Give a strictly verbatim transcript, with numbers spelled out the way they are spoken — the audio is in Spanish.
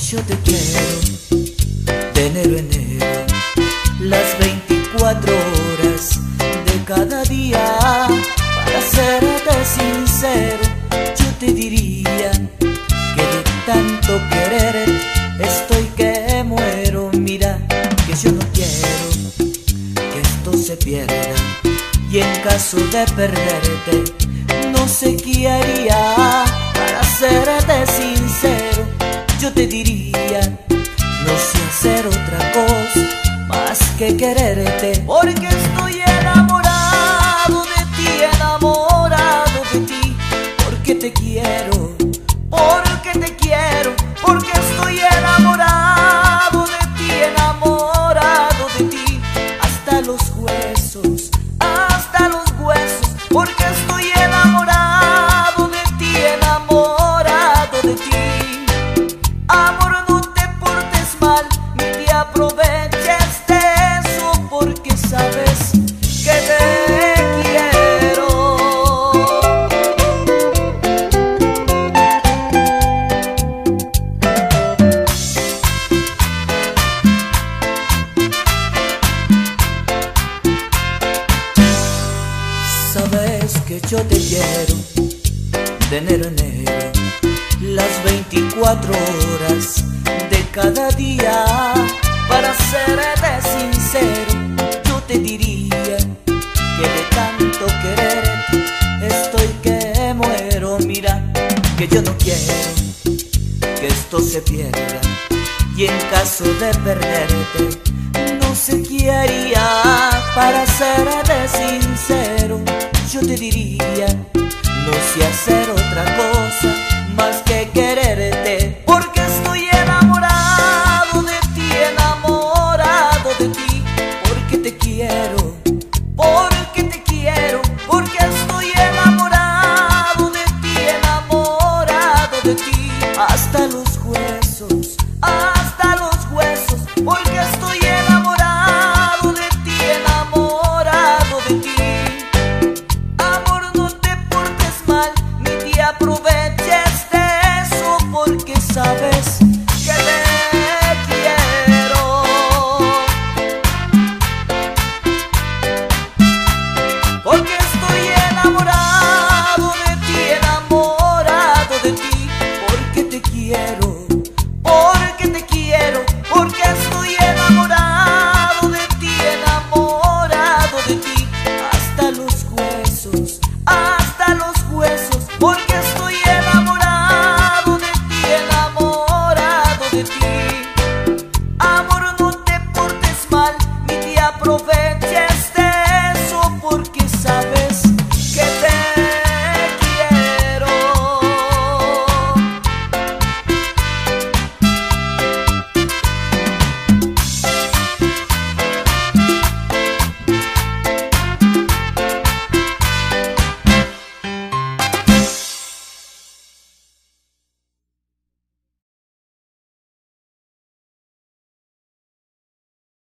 Yo te quiero de enero a enero, las veinticuatro horas de cada día. Para serte sincero, yo te diría que de tanto querer estoy que muero. Mira que yo no quiero que esto se pierda, y en caso de perderte no sé qué haría. Para serte sincero, yo te diría, no sé hacer otra cosa más que quererte, porque estoy enamorado de ti, enamorado de ti, porque te quiero, porque te quiero, porque estoy enamorado de ti, enamorado de ti, hasta los huesos, hasta los huesos, porque estoy enamorado de ti, enamorado de ti. Amor, no te portes mal, ni te aproveches de eso, porque sabes que te quiero. Sabes que yo te quiero de enero a enero, las veinticuatro horas de cada día. Para serte sincero, yo te diría que de tanto quererte estoy que muero. Mira que yo no quiero que esto se pierda, y en caso de perderte no sé qué haría. Para serte sincero, yo te diría, no sé hacer otra cosa más que quererte, porque estoy enamorado de ti, enamorado de ti, porque te quiero, porque te quiero, porque estoy enamorado de ti, enamorado de ti, hasta los huesos, hasta los huesos, porque estoy enamorado de ti, enamorado de ti. Amor, no te portes mal, ni te aproveches de eso, porque sabes que te quiero. Porque estoy enamorado de ti, enamorado de ti, porque te quiero, porque te quiero, porque estoy enamorado de ti, enamorado de ti, hasta los huesos,